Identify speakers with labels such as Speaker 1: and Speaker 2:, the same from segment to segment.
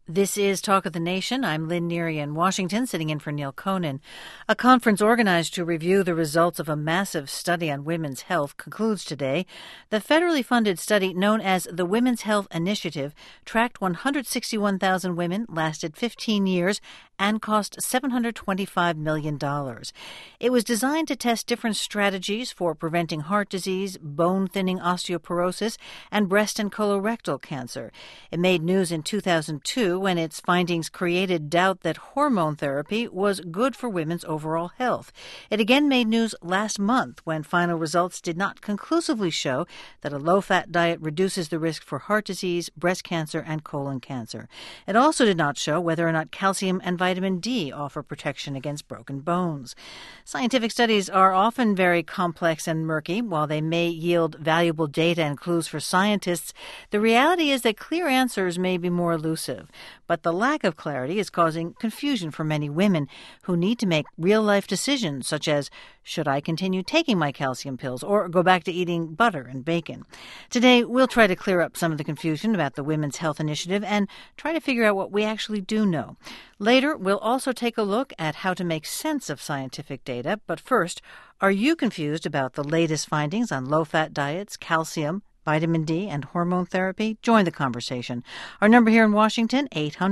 Speaker 1: This is Talk of the Nation. I'm Lynn Neary in Washington, sitting in for Neil Conan. A conference organized to review the results of a massive study on women's health concludes today. The federally funded study known as the Women's Health Initiative tracked 161,000 women, lasted 15 years, and cost $725 million. It was designed to test different strategies for preventing heart disease, bone-thinning osteoporosis, and breast and colorectal cancer. It made news in 2002 when its findings created doubt that hormone therapy was good for women's overall health. It again made news last month when final results did not conclusively show that a low-fat diet reduces the risk for heart disease, breast cancer, and colon cancer. It also did not show whether or not calcium and vitamin D offer protection against broken bones. Scientific studies are often very complex and murky. While they may yield valuable data and clues for scientists, the reality is that clear answers may be more elusive. But the lack of clarity is causing confusion for many women who need to make real-life decisions, such as, should I continue taking my calcium pills or go back to eating butter and bacon? Today, we'll try to clear up some of the confusion about the Women's Health Initiative and try to figure out what we actually do know. Later, we'll also take a look at how to make sense of scientific data. But first, are you confused about the latest findings on low-fat diets, calcium, vitamin D, and hormone therapy? Join the conversation. Our number here in Washington,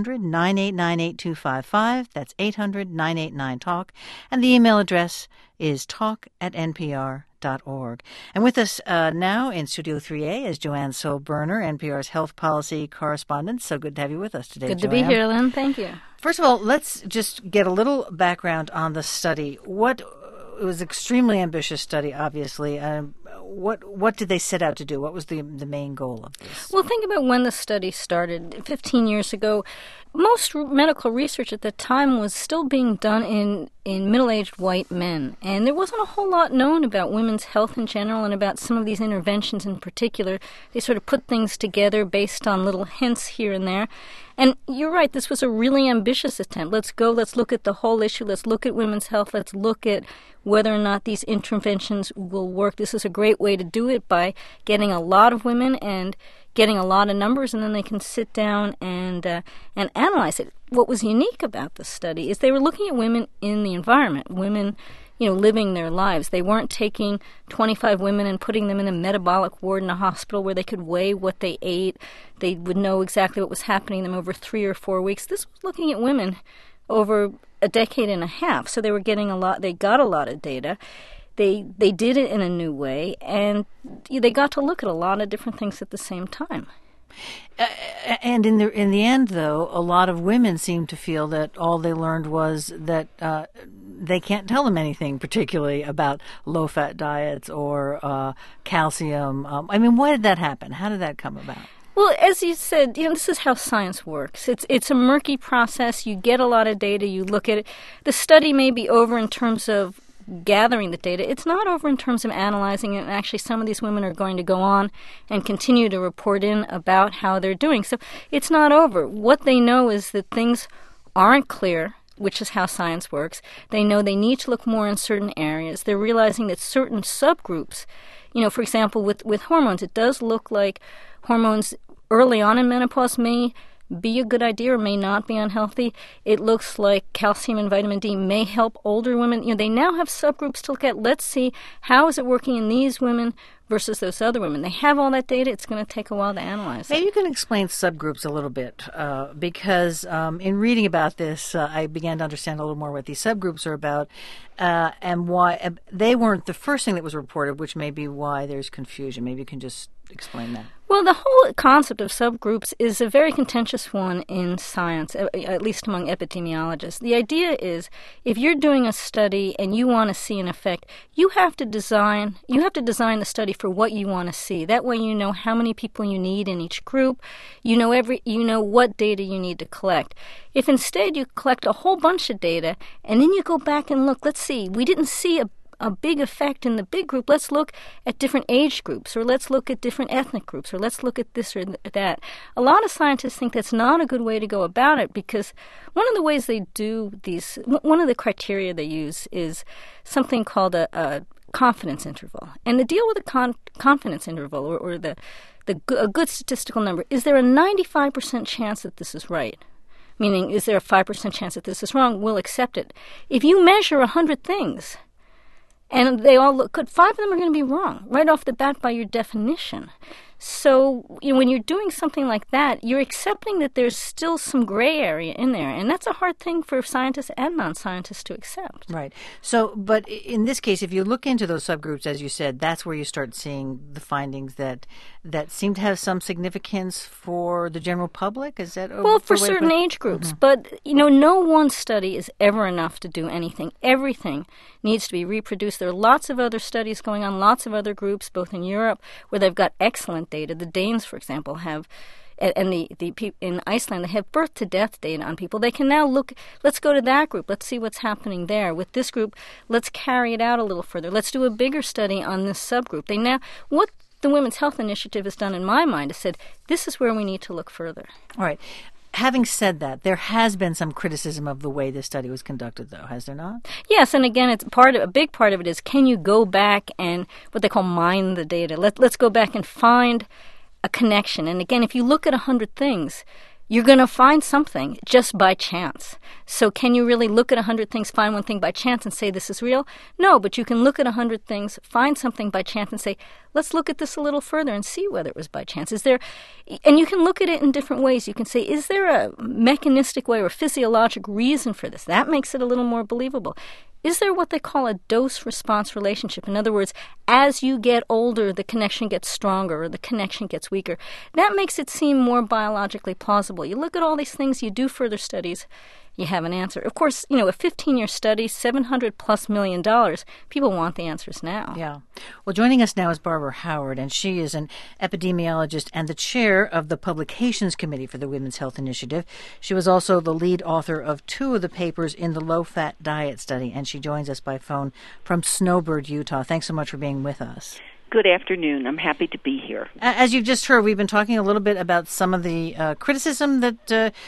Speaker 1: 800-989-8255. That's 800-989-TALK. And the email address is talk@npr.org. And with us now in Studio 3A is Joanne Soberner, NPR's health policy correspondent. So good to have you with us today,
Speaker 2: Good
Speaker 1: Joanne.
Speaker 2: to be here, Lynn. Thank you.
Speaker 1: First of all, let's just get a little background on the study. It was an extremely ambitious study, obviously. What did they set out to do? What was the main goal of this?
Speaker 2: Well, think about when the study started. 15 years ago, most medical research at the time was still being done in middle-aged white men. And there wasn't a whole lot known about women's health in general and about some of these interventions in particular. They sort of put things together based on little hints here and there. And you're right, this was a really ambitious attempt. Let's look at the whole issue, let's look at women's health, let's look at whether or not these interventions will work. This is a great way to do it by getting a lot of women and getting a lot of numbers, and then they can sit down and analyze it. What was unique about the study is they were looking at women in the environment, women living their lives. They weren't taking 25 women and putting them in a metabolic ward in a hospital where they could weigh what they ate. They would know exactly what was happening to them over 3 or 4 weeks. This was looking at women over a decade and a half. So they were getting they got a lot of data. They did it in a new way, and they got to look at a lot of different things at the same time.
Speaker 1: And in the end, though, a lot of women seem to feel that all they learned was that they can't tell them anything particularly about low-fat diets or calcium. Why did that happen? How did that come about?
Speaker 2: Well, as you said, this is how science works. It's a murky process. You get a lot of data. You look at it. The study may be over in terms of gathering the data. It's not over in terms of analyzing it, and actually some of these women are going to go on and continue to report in about how they're doing. So it's not over. What they know is that things aren't clear, which is how science works. They know they need to look more in certain areas. They're realizing that certain subgroups, for example, with hormones, it does look like hormones early on in menopause may be a good idea or may not be unhealthy. It looks like calcium and vitamin D may help older women. They now have subgroups to look at. Let's see, how is it working in these women versus those other women? They have all that data. It's going to take a while to analyze it.
Speaker 1: Maybe you can explain subgroups a little bit, because in reading about this, I began to understand a little more what these subgroups are about and why they weren't the first thing that was reported, which may be why there's confusion. Maybe you can just explain that.
Speaker 2: Well, the whole concept of subgroups is a very contentious one in science, at least among epidemiologists. The idea is if you're doing a study and you want to see an effect, you have to design the study for what you want to see. That way you know how many people you need in each group. You know what data you need to collect. If instead you collect a whole bunch of data and then you go back and look, let's see, we didn't see a big effect in the big group. Let's look at different age groups, or let's look at different ethnic groups, or let's look at this or that. A lot of scientists think that's not a good way to go about it, because one of the ways they do these, one of the criteria they use is something called a confidence interval. And the deal with a confidence interval, or a good statistical number, is there a 95% chance that this is right? meaning is there a 5% chance that this is wrong, we'll accept it. If you measure 100 things and they all look good, 5 of them are going to be wrong right off the bat by your definition. So when you're doing something like that, you're accepting that there's still some gray area in there, and that's a hard thing for scientists and non-scientists to accept.
Speaker 1: Right. So, but in this case, if you look into those subgroups, as you said, that's where you start seeing the findings that seem to have some significance for the general public. Is that
Speaker 2: well for certain age groups? Mm-hmm. But no one study is ever enough to do anything. Everything needs to be reproduced. There are lots of other studies going on, lots of other groups, both in Europe where they've got excellent data. The Danes, for example, have, and the people in Iceland, they have birth to death data on people. They can now look, let's go to that group, let's see what's happening there. With this group, let's carry it out a little further. Let's do a bigger study on this subgroup. What the Women's Health Initiative has done, in my mind, is said, this is where we need to look further.
Speaker 1: All right. Having said that, there has been some criticism of the way this study was conducted, though, has there not?
Speaker 2: Yes, and again, a big part of it is, can you go back and what they call mine the data? Let's go back and find a connection. And again, if you look at 100 things, you're going to find something just by chance. So can you really look at 100 things, find one thing by chance and say this is real? No, but you can look at 100 things, find something by chance and say, let's look at this a little further and see whether it was by chance. And you can look at it in different ways. You can say, is there a mechanistic way or physiologic reason for this? That makes it a little more believable. Is there what they call a dose-response relationship? In other words, as you get older, the connection gets stronger or the connection gets weaker. That makes it seem more biologically plausible. You look at all these things, you do further studies, you have an answer. Of course, a 15-year study, $700+ million, people want the answers now.
Speaker 1: Yeah. Well, joining us now is Barbara Howard, and she is an epidemiologist and the chair of the Publications Committee for the Women's Health Initiative. She was also the lead author of 2 of the papers in the low-fat diet study, and she joins us by phone from Snowbird, Utah. Thanks so much for being with us.
Speaker 3: Good afternoon. I'm happy to be here.
Speaker 1: As you've just heard, we've been talking a little bit about some of the criticism that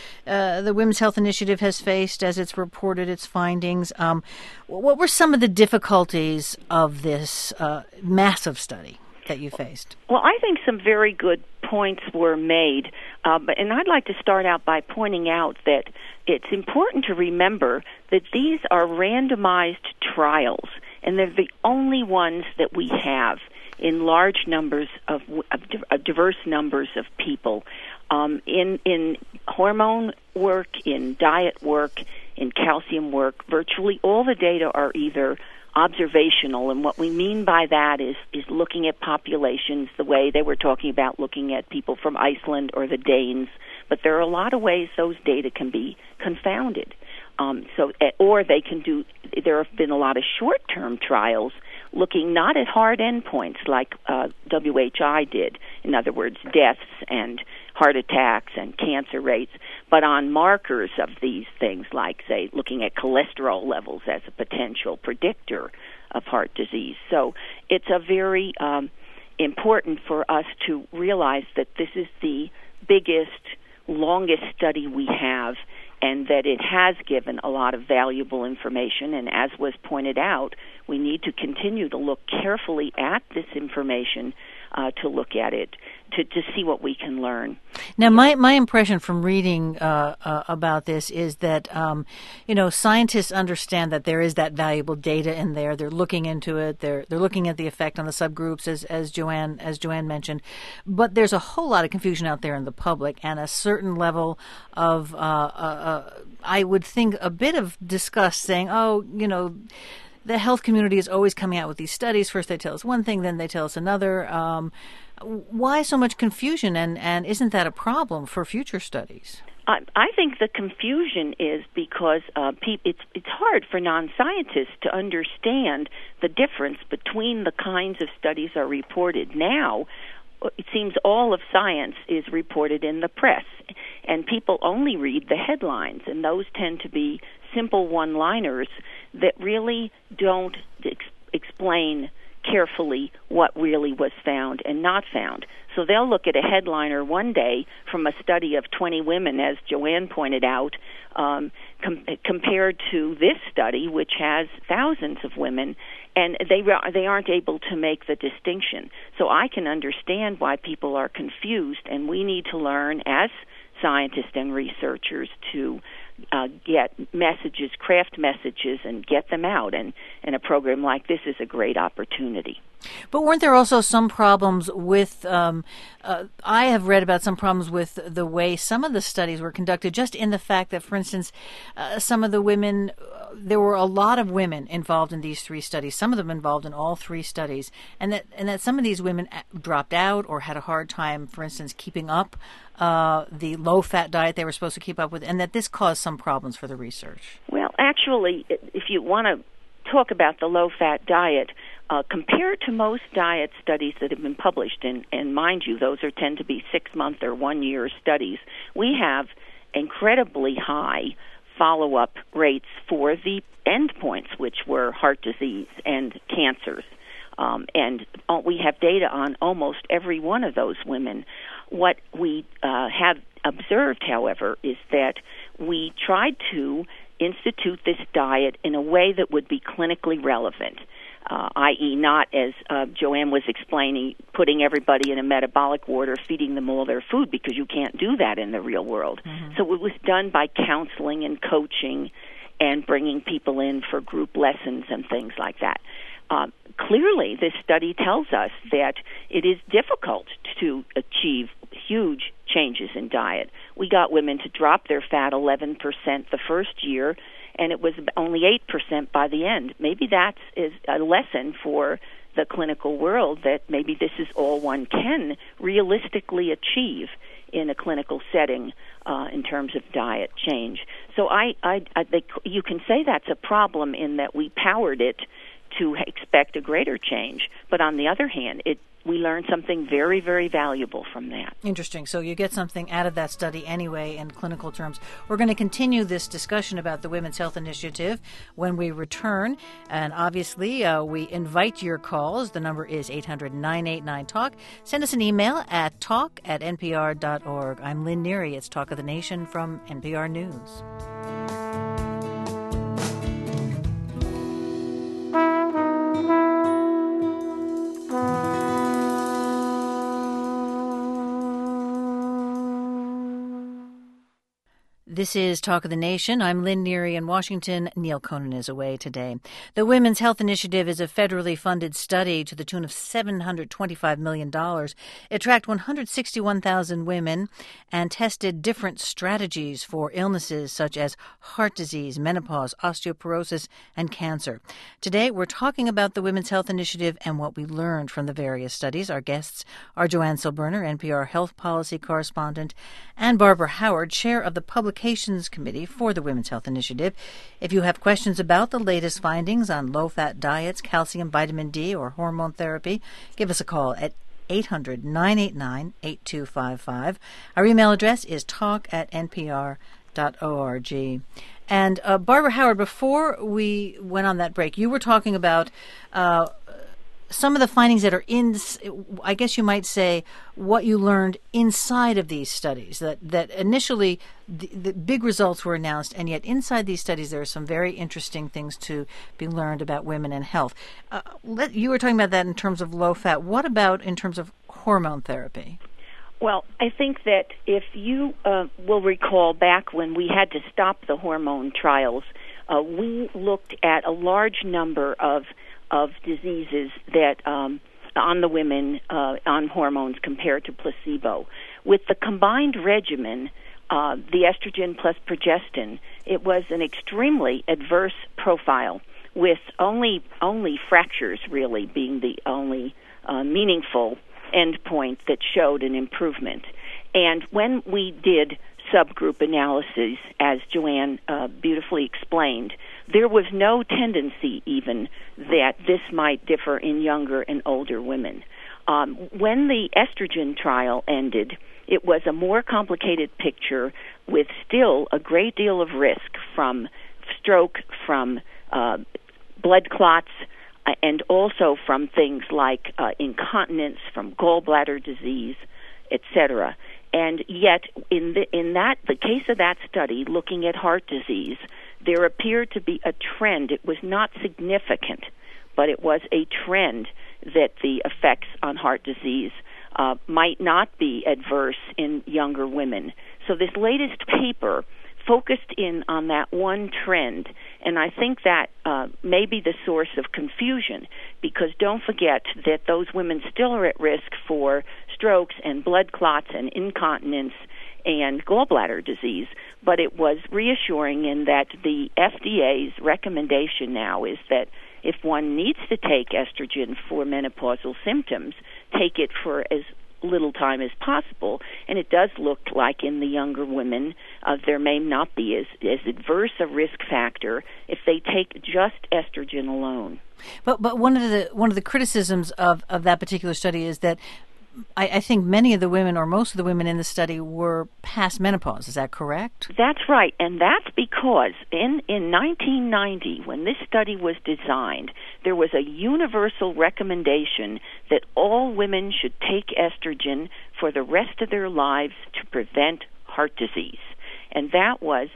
Speaker 1: the Women's Health Initiative has faced as it's reported its findings. What were some of the difficulties of this massive study that you faced?
Speaker 3: Well, I think some very good points were made, and I'd like to start out by pointing out that it's important to remember that these are randomized trials, and they're the only ones that we have in large numbers of diverse numbers of people, in hormone work, in diet work, in calcium work. Virtually all the data are either observational, and what we mean by that is looking at populations the way they were talking about looking at people from Iceland or the Danes. But there are a lot of ways those data can be confounded. Or they can do. There have been a lot of short-term trials looking not at hard endpoints like WHI did, in other words, deaths and heart attacks and cancer rates, but on markers of these things like, say, looking at cholesterol levels as a potential predictor of heart disease. So it's a very important for us to realize that this is the biggest, longest study we have, and that it has given a lot of valuable information. And as was pointed out, we need to continue to look carefully at this information, to look at it, to see what we can learn.
Speaker 1: Now, my impression from reading about this is that, scientists understand that there is that valuable data in there. They're looking into it. They're looking at the effect on the subgroups, as Joanne mentioned. But there's a whole lot of confusion out there in the public, and a certain level of, I would think, a bit of disgust, saying, the health community is always coming out with these studies. First they tell us one thing, then they tell us another. Why so much confusion, and isn't that a problem for future studies?
Speaker 3: I think the confusion is because it's hard for non-scientists to understand the difference between the kinds of studies are reported now. It seems all of science is reported in the press, and people only read the headlines, and those tend to be simple one-liners that really don't explain carefully what really was found and not found. So they'll look at a headliner one day from a study of 20 women, as Joanne pointed out, compared to this study, which has thousands of women, and they aren't able to make the distinction. So I can understand why people are confused, and we need to learn as scientists and researchers to get messages, craft messages, and get them out. And a program like this is a great opportunity.
Speaker 1: But weren't there also some problems with, I have read about some problems with the way some of the studies were conducted, just in the fact that, for instance, some of the women, there were a lot of women involved in these 3 studies, some of them involved in all 3 studies, and that some of these women dropped out or had a hard time, for instance, keeping up the low-fat diet they were supposed to keep up with, and that this caused some problems for the research.
Speaker 3: Well, actually, if you want to talk about the low-fat diet, compared to most diet studies that have been published, and mind you, those tend to be 6-month or 1-year studies, we have incredibly high follow-up rates for the endpoints, which were heart disease and cancers. And we have data on almost every one of those women. What we have observed, however, is that we tried to institute this diet in a way that would be clinically relevant, i.e. not, as Joanne was explaining, putting everybody in a metabolic ward or feeding them all their food, because you can't do that in the real world. Mm-hmm. So it was done by counseling and coaching and bringing people in for group lessons and things like that. Clearly, this study tells us that it is difficult to achieve huge changes in diet. We got women to drop their fat 11% the first year, and it was only 8% by the end. Maybe that is a lesson for the clinical world, that maybe this is all one can realistically achieve in a clinical setting in terms of diet change. So I think you can say that's a problem in that we powered it to expect a greater change. But on the other hand, we learned something very, very valuable from that.
Speaker 1: Interesting. So you get something out of that study anyway in clinical terms. We're going to continue this discussion about the Women's Health Initiative when we return. And obviously, we invite your calls. The number is 800-989-TALK. Send us an email at talk@npr.org. I'm Lynn Neary. It's Talk of the Nation from NPR News. This is Talk of the Nation. I'm Lynn Neary in Washington. Neil Conan is away today. The Women's Health Initiative is a federally funded study to the tune of $725 million. It tracked 161,000 women and tested different strategies for illnesses such as heart disease, menopause, osteoporosis, and cancer. Today, we're talking about the Women's Health Initiative and what we learned from the various studies. Our guests are Joanne Silberner, NPR Health Policy Correspondent, and Barbara Howard, Chair of the Publications Committee for the Women's Health Initiative. If you have questions about the latest findings on low-fat diets, calcium, vitamin D, or hormone therapy, give us a call at 800-989-8255. Our email address is talk@npr.org. And Barbara Howard, before we went on that break, you were talking about some of the findings that are in, I guess you might say, what you learned inside of these studies, that initially the big results were announced, and yet inside these studies there are some very interesting things to be learned about women and health. You were talking about that in terms of low fat. What about in terms of hormone therapy?
Speaker 3: Well, I think that if you will recall back when we had to stop the hormone trials, we looked at a large number of diseases that on the women on hormones compared to placebo. With the combined regimen, the estrogen plus progestin, it was an extremely adverse profile, with only fractures really being the only meaningful endpoint that showed an improvement. And when we did subgroup analyses, as Joanne beautifully explained, there was no tendency even that this might differ in younger and older women. When the estrogen trial ended, it was a more complicated picture with still a great deal of risk from stroke, from blood clots, and also from things like incontinence, from gallbladder disease, etc. And yet, in the case of that study, looking at heart disease, there appeared to be a trend. It was not significant, but it was a trend that the effects on heart disease might not be adverse in younger women. So this latest paper focused in on that one trend, and I think that may be the source of confusion, because don't forget that those women still are at risk for strokes and blood clots and incontinence and gallbladder disease. But it was reassuring in that the FDA's recommendation now is that if one needs to take estrogen for menopausal symptoms, take it for as little time as possible. And it does look like in the younger women there may not be as adverse a risk factor if they take just estrogen alone.
Speaker 1: But one of the criticisms of that particular study is that I think many of the women, or most of the women in the study, were past menopause. Is that correct?
Speaker 3: That's right, and that's because in 1990, when this study was designed, there was a universal recommendation that all women should take estrogen for the rest of their lives to prevent heart disease, and that was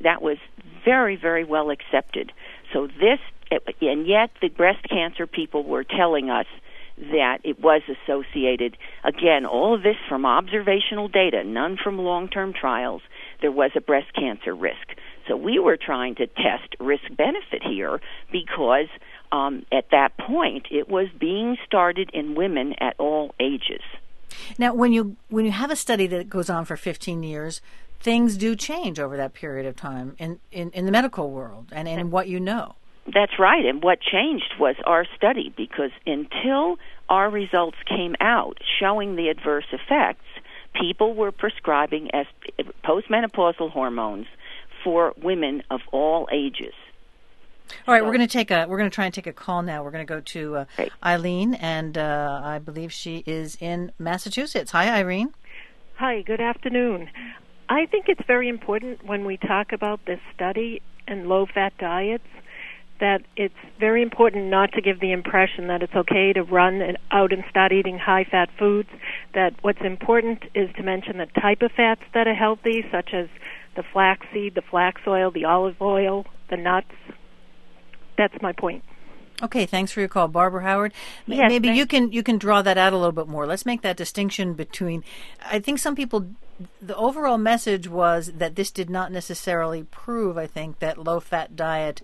Speaker 3: very, very well accepted. So and yet the breast cancer people were telling us that it was associated, again, all of this from observational data, none from long-term trials, there was a breast cancer risk. So we were trying to test risk-benefit here because at that point it was being started in women at all ages.
Speaker 1: Now, when you have a study that goes on for 15 years, things do change over that period of time in the medical world and in what you know.
Speaker 3: That's right, and what changed was our study, because until our results came out showing the adverse effects, people were prescribing postmenopausal hormones for women of all ages.
Speaker 1: All right, we're going to try and take a call now. We're going to go to Eileen, and I believe she is in Massachusetts. Hi, Irene.
Speaker 4: Hi, good afternoon. I think it's very important when we talk about this study and low-fat diets that it's very important not to give the impression that it's okay to run out and start eating high-fat foods, that what's important is to mention the type of fats that are healthy, such as the flaxseed, the flax oil, the olive oil, the nuts. That's my point.
Speaker 1: Okay, thanks for your call. Barbara Howard,
Speaker 4: yes,
Speaker 1: maybe you can draw that out a little bit more. Let's make that distinction between, I think some people, the overall message was that this did not necessarily prove, I think, that low-fat diet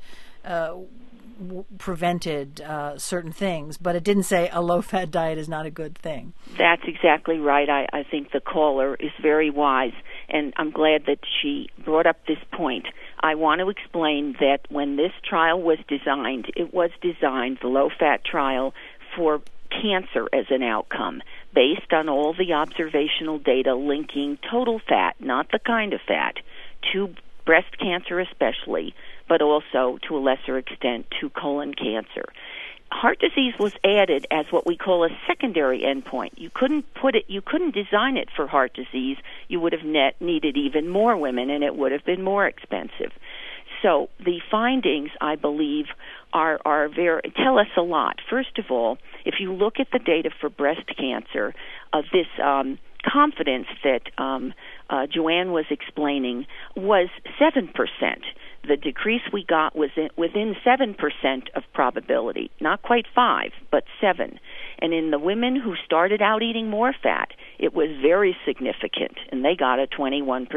Speaker 1: prevented certain things, but it didn't say a low-fat diet is not a good thing.
Speaker 3: That's exactly right. I think the caller is very wise, and I'm glad that she brought up this point. I want to explain that when this trial was designed, it was designed, the low-fat trial, for cancer as an outcome, based on all the observational data linking total fat, not the kind of fat, to breast cancer especially, but also to a lesser extent to colon cancer. Heart disease was added as what we call a secondary endpoint. You couldn't design it for heart disease. You would have needed even more women, and it would have been more expensive. So the findings, I believe, tell us a lot. First of all, if you look at the data for breast cancer, this confidence that Joanne was explaining was 7%. The decrease we got was within 7% of probability, not quite 5, but 7. And in the women who started out eating more fat, it was very significant, and they got a 21%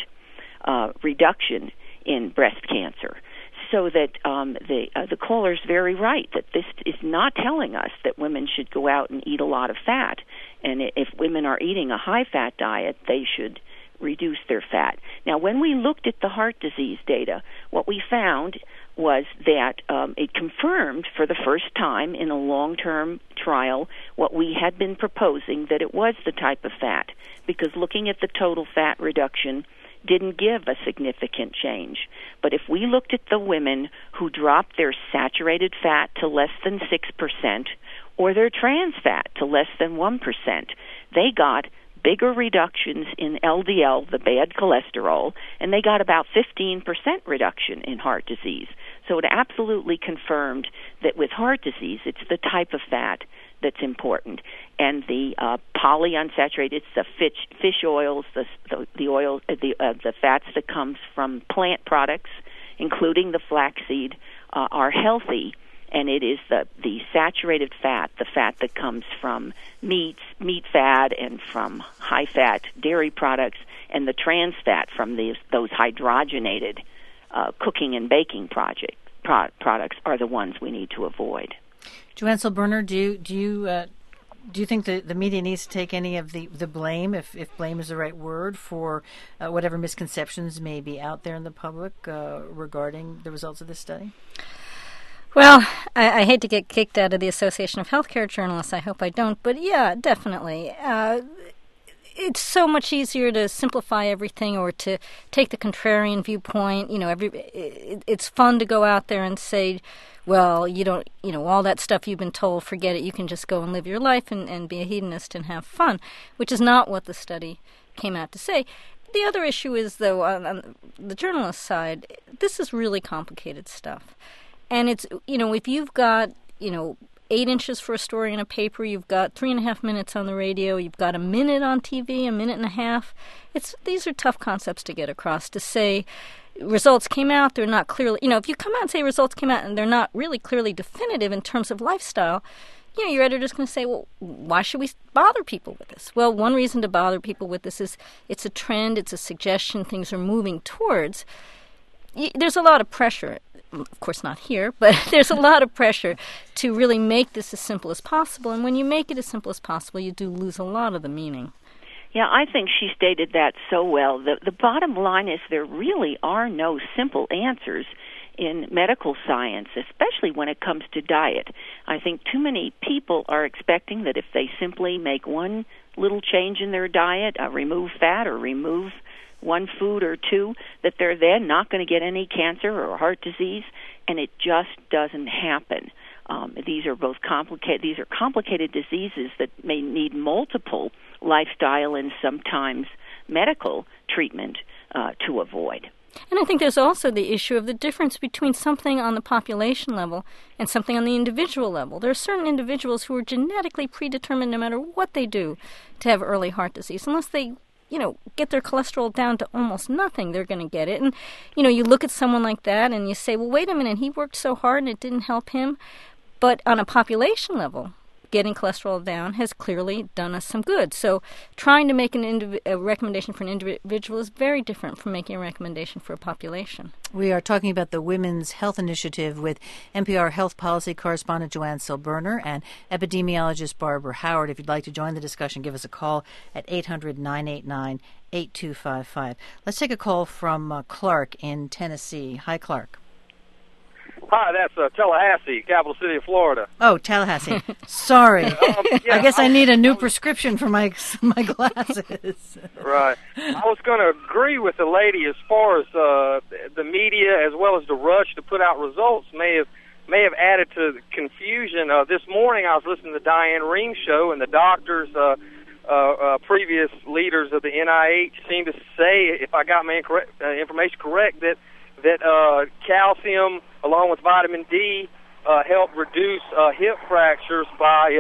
Speaker 3: reduction in breast cancer. So that the caller's very right, that this is not telling us that women should go out and eat a lot of fat. And if women are eating a high-fat diet, they should reduce their fat. Now, when we looked at the heart disease data, what we found was that it confirmed for the first time in a long-term trial what we had been proposing, that it was the type of fat, because looking at the total fat reduction didn't give a significant change. But if we looked at the women who dropped their saturated fat to less than 6% or their trans fat to less than 1%, they got bigger reductions in LDL, the bad cholesterol, and they got about 15% reduction in heart disease. So it absolutely confirmed that with heart disease, it's the type of fat that's important. And the polyunsaturated, it's the fish oils, the oil, the fats that comes from plant products, including the flaxseed, are healthy. And it is the saturated fat, the fat that comes from meat fat, and from high-fat dairy products, and the trans fat from those hydrogenated cooking and baking products are the ones we need to avoid.
Speaker 1: Joanne Silberner, do you think the media needs to take any of the blame, if blame is the right word, for whatever misconceptions may be out there in the public regarding the results of this study?
Speaker 2: Well, I hate to get kicked out of the Association of Healthcare Journalists. I hope I don't. But yeah, definitely. It's so much easier to simplify everything or to take the contrarian viewpoint. It's fun to go out there and say, well, all that stuff you've been told, forget it. You can just go and live your life and be a hedonist and have fun, which is not what the study came out to say. The other issue is, though, on the journalist side, this is really complicated stuff. And it's, if you've got, 8 inches for a story in a paper, you've got 3.5 minutes on the radio, you've got a minute on TV, a minute and a half. These are tough concepts to get across, to say results came out, they're not clearly, if you come out and say results came out and they're not really clearly definitive in terms of lifestyle, your editor's going to say, well, why should we bother people with this? Well, one reason to bother people with this is it's a trend, it's a suggestion, things are moving towards. There's a lot of pressure. Of course not here, but there's a lot of pressure to really make this as simple as possible. And when you make it as simple as possible, you do lose a lot of the meaning.
Speaker 3: Yeah, I think she stated that so well. The bottom line is there really are no simple answers in medical science, especially when it comes to diet. I think too many people are expecting that if they simply make one little change in their diet, remove fat or remove one food or two, that they're then not going to get any cancer or heart disease, and it just doesn't happen. These are complicated diseases that may need multiple lifestyle and sometimes medical treatment to avoid.
Speaker 2: And I think there's also the issue of the difference between something on the population level and something on the individual level. There are certain individuals who are genetically predetermined, no matter what they do, to have early heart disease. Unless they get their cholesterol down to almost nothing, they're going to get it. And, you look at someone like that and you say, well, wait a minute, he worked so hard and it didn't help him. But on a population level, getting cholesterol down has clearly done us some good. So trying to make a recommendation for an individual is very different from making a recommendation for a population.
Speaker 1: We are talking about the Women's Health Initiative with NPR health policy correspondent Joanne Silberner and epidemiologist Barbara Howard. If you'd like to join the discussion, give us a call at 800-989-8255. Let's take a call from Clark in Tennessee. Hi, Clark.
Speaker 5: Hi, that's Tallahassee, capital city of Florida.
Speaker 1: Oh, Tallahassee. Sorry. I guess I need a new prescription for my glasses.
Speaker 5: Right. I was going to agree with the lady as far as the media as well as the rush to put out results may have added to the confusion. This morning I was listening to Diane Ream's show, and the doctors, previous leaders of the NIH, seemed to say, if I got my information correct, that calcium, along with vitamin D, help reduce hip fractures by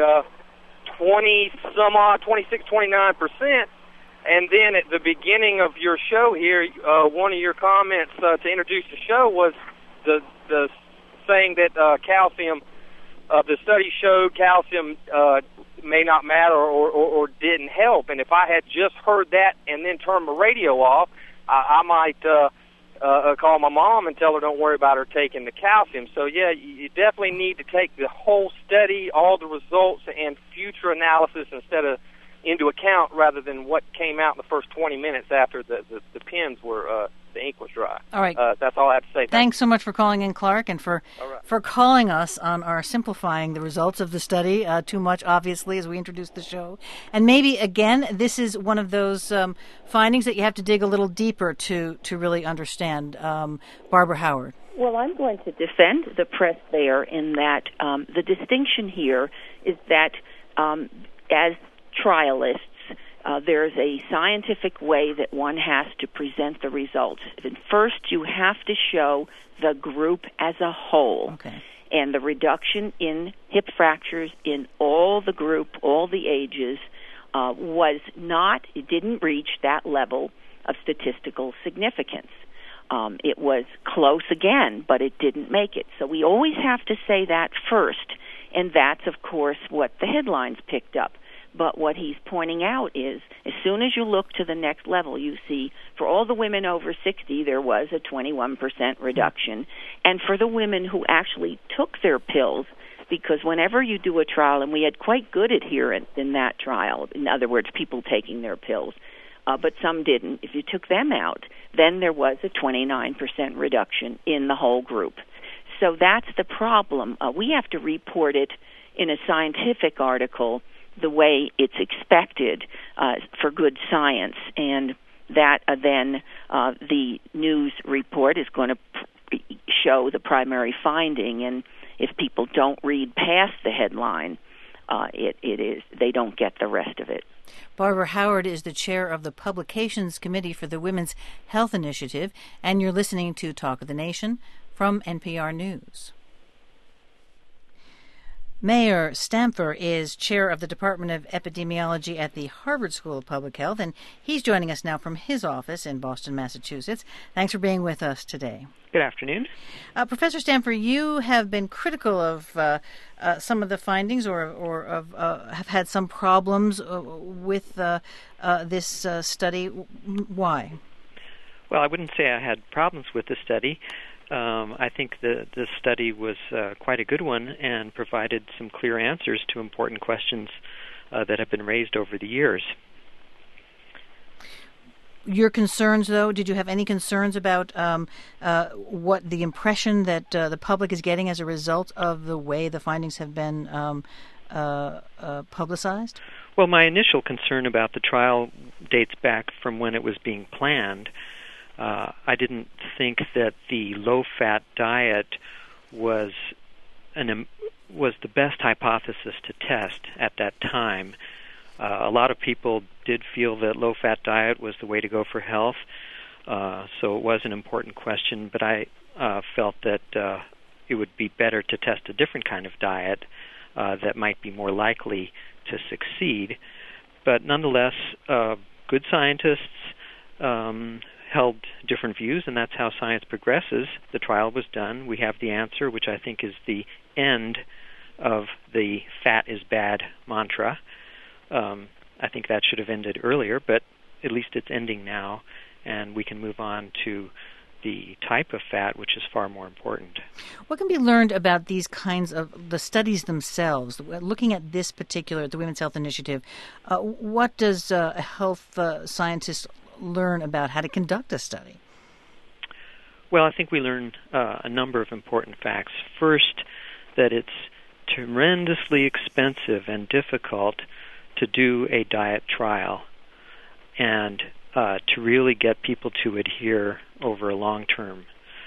Speaker 5: 26-29%. And then at the beginning of your show here, one of your comments to introduce the show was the saying that calcium, the study showed calcium may not matter or didn't help. And if I had just heard that and then turned my radio off, I might call my mom and tell her don't worry about her taking the calcium. So, yeah, you definitely need to take the whole study, all the results, and future analysis into account rather than what came out in the first 20 minutes after the pens were the ink was dry.
Speaker 1: All right.
Speaker 5: That's all I have to say.
Speaker 1: Thanks so much for calling in, Clark, and for calling us on our simplifying the results of the study too much, obviously, as we introduced the show. And maybe, again, this is one of those findings that you have to dig a little deeper to really understand. Barbara Howard.
Speaker 3: Well, I'm going to defend the press there in that the distinction here is that as trialists, there's a scientific way that one has to present the results. And first, you have to show the group as a whole.
Speaker 1: Okay.
Speaker 3: And the reduction in hip fractures in all the group, all the ages, it didn't reach that level of statistical significance. It was close again, but it didn't make it. So we always have to say that first. And that's, of course, what the headlines picked up. But what he's pointing out is, as soon as you look to the next level, you see for all the women over 60, there was a 21% reduction. And for the women who actually took their pills, because whenever you do a trial, and we had quite good adherence in that trial, in other words, people taking their pills, but some didn't. If you took them out, then there was a 29% reduction in the whole group. So that's the problem. We have to report it in a scientific article the way it's expected for good science, and that then the news report is going to show the primary finding, and if people don't read past the headline, they don't get the rest of it.
Speaker 1: Barbara Howard is the chair of the Publications Committee for the Women's Health Initiative, and you're listening to Talk of the Nation from NPR News. Mayor Stampfer is chair of the Department of Epidemiology at the Harvard School of Public Health, and he's joining us now from his office in Boston, Massachusetts. Thanks for being with us today.
Speaker 6: Good afternoon.
Speaker 1: Professor Stampfer, you have been critical of some of the findings or have had some problems with this study. Why?
Speaker 6: Well, I wouldn't say I had problems with the study. I think the study was quite a good one and provided some clear answers to important questions that have been raised over the years.
Speaker 1: Your concerns, though, did you have any concerns about what the impression that the public is getting as a result of the way the findings have been publicized?
Speaker 6: Well, my initial concern about the trial dates back from when it was being planned. I didn't think that the low-fat diet was the best hypothesis to test at that time. A lot of people did feel that low-fat diet was the way to go for health, so it was an important question, but I felt that it would be better to test a different kind of diet that might be more likely to succeed. But nonetheless, good scientists held different views, and that's how science progresses. The trial was done. We have the answer, which I think is the end of the fat is bad mantra. I think that should have ended earlier, but at least it's ending now, and we can move on to the type of fat, which is far more important.
Speaker 1: What can be learned about these kinds of the studies themselves? Looking at this particular, the Women's Health Initiative, what does a health scientist learn about how to conduct a study?
Speaker 6: Well, I think we learn a number of important facts. First, that it's tremendously expensive and difficult to do a diet trial and to really get people to adhere over a long term.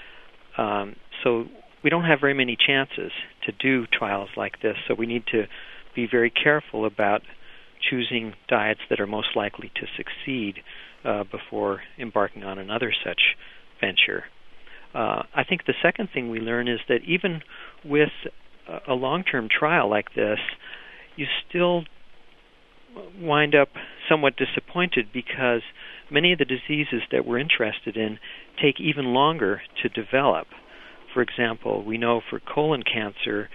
Speaker 6: So we don't have very many chances to do trials like this, so we need to be very careful about choosing diets that are most likely to succeed before embarking on another such venture. I think the second thing we learn is that even with a long-term trial like this, you still wind up somewhat disappointed because many of the diseases that we're interested in take even longer to develop. For example, we know for colon cancer,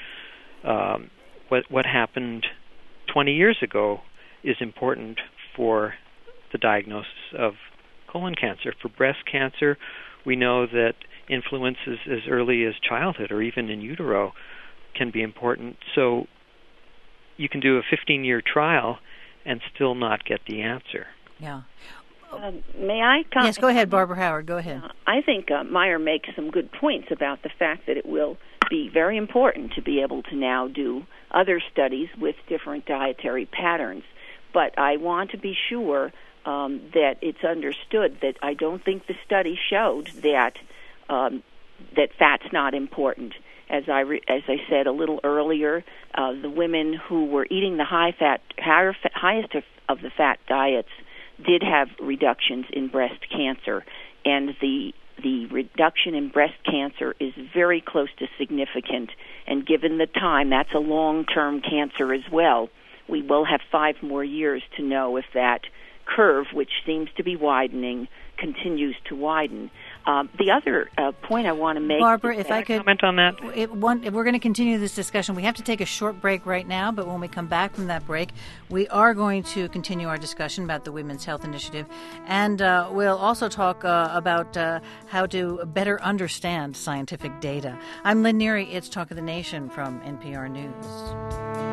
Speaker 6: what happened 20 years ago is important for the diagnosis of colon cancer. For breast cancer, we know that influences as early as childhood or even in utero can be important. So you can do a 15-year trial and still not get the answer.
Speaker 1: Yeah.
Speaker 3: May I comment?
Speaker 1: Yes, go ahead, Barbara Howard. Go ahead.
Speaker 3: I think Meyer makes some good points about the fact that it will be very important to be able to now do other studies with different dietary patterns. But I want to be sure that it's understood that I don't think the study showed that that fat's not important. As I said a little earlier, the women who were eating the highest of the fat diets did have reductions in breast cancer, and the reduction in breast cancer is very close to significant. And given the time, that's a long-term cancer as well. We will have 5 more years to know if that curve, which seems to be widening, continues to widen. The other point I want to make...
Speaker 1: Barbara, if I could
Speaker 6: comment on that?
Speaker 1: If we're going to continue this discussion. We have to take a short break right now, but when we come back from that break, we are going to continue our discussion about the Women's Health Initiative, and we'll also talk about how to better understand scientific data. I'm Lynn Neary. It's Talk of the Nation from NPR News.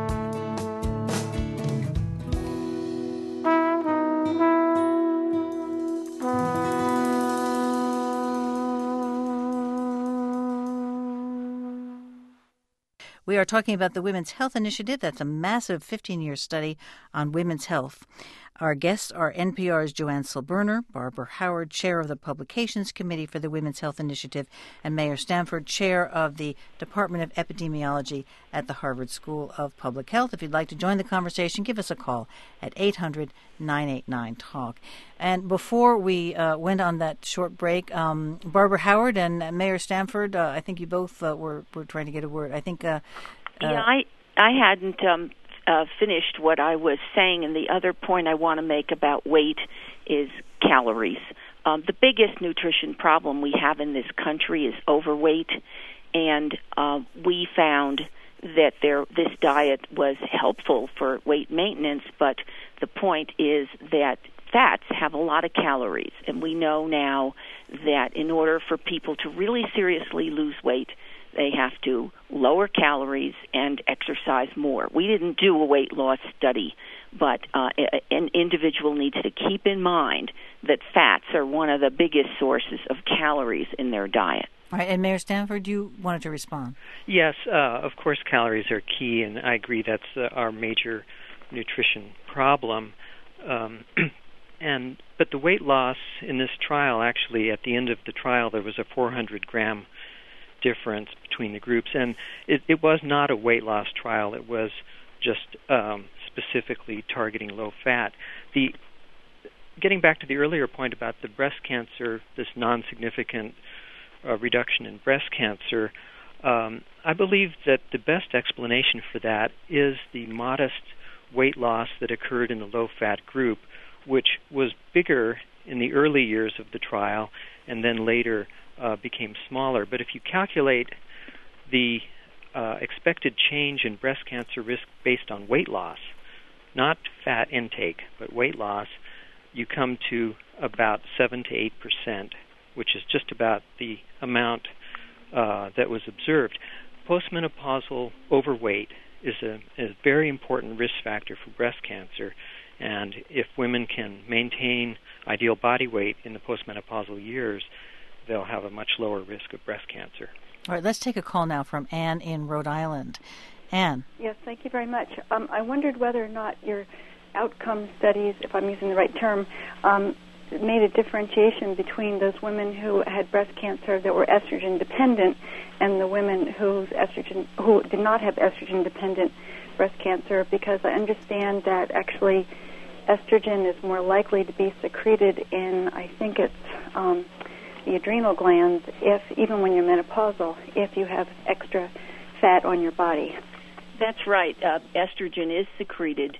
Speaker 1: We are talking about the Women's Health Initiative. That's a massive 15-year study on women's health. Our guests are NPR's Joanne Silberner, Barbara Howard, Chair of the Publications Committee for the Women's Health Initiative, and Mayer Stanford, Chair of the Department of Epidemiology at the Harvard School of Public Health. If you'd like to join the conversation, give us a call at 800-989-TALK. And before we went on that short break, Barbara Howard and Mayer Stanford, I think you both were trying to get a word. I think...
Speaker 3: I hadn't finished what I was saying, and the other point I want to make about weight is calories. The biggest nutrition problem we have in this country is overweight, and we found that this diet was helpful for weight maintenance, but the point is that fats have a lot of calories, and we know now that in order for people to really seriously lose weight, they have to lower calories and exercise more. We didn't do a weight loss study, but an individual needs to keep in mind that fats are one of the biggest sources of calories in their diet.
Speaker 1: All right, and Mayer Stanford, you wanted to respond.
Speaker 6: Yes, of course calories are key, and I agree that's our major nutrition problem. But the weight loss in this trial, actually, at the end of the trial, there was a 400-gram difference between the groups, and it was not a weight loss trial. It was just specifically targeting low fat. Getting back to the earlier point about the breast cancer, this non-significant reduction in breast cancer, I believe that the best explanation for that is the modest weight loss that occurred in the low-fat group, which was bigger in the early years of the trial and then later became smaller. But if you calculate the expected change in breast cancer risk based on weight loss, not fat intake, but weight loss, you come to about 7 to 8%, which is just about the amount that was observed. Postmenopausal overweight is a very important risk factor for breast cancer, and if women can maintain ideal body weight in the postmenopausal years, they'll have a much lower risk of breast cancer.
Speaker 1: All right, let's take a call now from Anne in Rhode Island. Anne.
Speaker 7: Yes, thank you very much. I wondered whether or not your outcome studies, if I'm using the right term, made a differentiation between those women who had breast cancer that were estrogen dependent and the women who did not have estrogen dependent breast cancer, because I understand that actually estrogen is more likely to be secreted in, I think it's the adrenal glands, even when you're menopausal, if you have extra fat on your body.
Speaker 3: That's right. Estrogen is secreted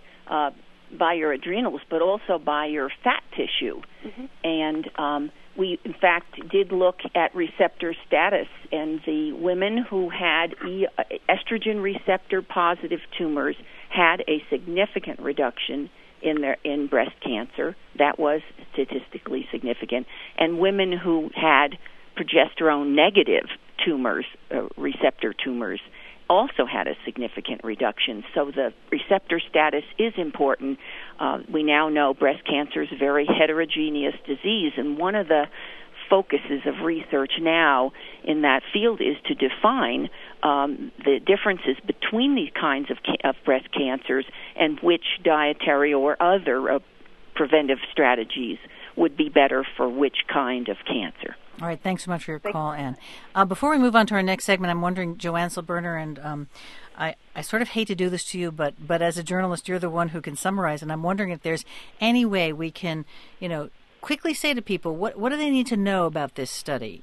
Speaker 3: by your adrenals, but also by your fat tissue. Mm-hmm. And we, in fact, did look at receptor status, and the women who had estrogen receptor positive tumors had a significant reduction in breast cancer. That was statistically significant. And women who had progesterone negative tumors, receptor tumors, also had a significant reduction. So the receptor status is important. We now know breast cancer is a very heterogeneous disease, and one of the focuses of research now in that field is to define the differences between these kinds of breast cancers and which dietary or other preventive strategies would be better for which kind of cancer.
Speaker 1: All right, thanks so much for your call, Anne. Before we move on to our next segment, I'm wondering, Joanne Silberner, and I sort of hate to do this to you, but as a journalist, you're the one who can summarize, and I'm wondering if there's any way we can, quickly say to people, what do they need to know about this study?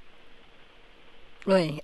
Speaker 2: Right.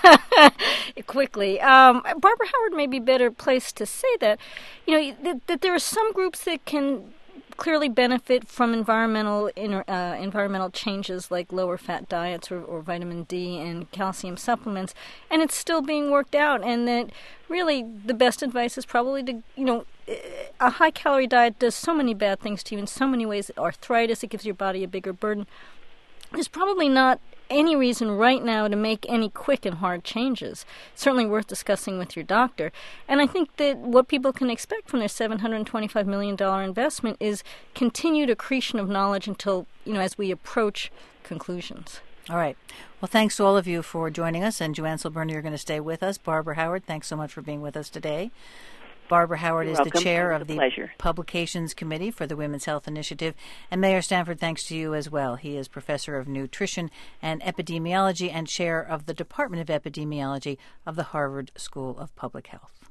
Speaker 2: Quickly. Barbara Howard may be better placed to say that, that there are some groups that can clearly benefit from environmental changes like lower fat diets or vitamin D and calcium supplements, and it's still being worked out. And that really the best advice is probably to, a high-calorie diet does so many bad things to you in so many ways. Arthritis, it gives your body a bigger burden. There's probably not any reason right now to make any quick and hard changes. Certainly worth discussing with your doctor. And I think that what people can expect from their $725 million investment is continued accretion of knowledge until, as we approach conclusions.
Speaker 1: All right. Well, thanks to all of you for joining us. And Joanne Silberner, you're going to stay with us. Barbara Howard, thanks so much for being with us today. Barbara Howard is the chair of the Publications Committee for the Women's Health Initiative. And Mayor Stanford, thanks to you as well. He is professor of nutrition and epidemiology and chair of the Department of Epidemiology of the Harvard School of Public Health.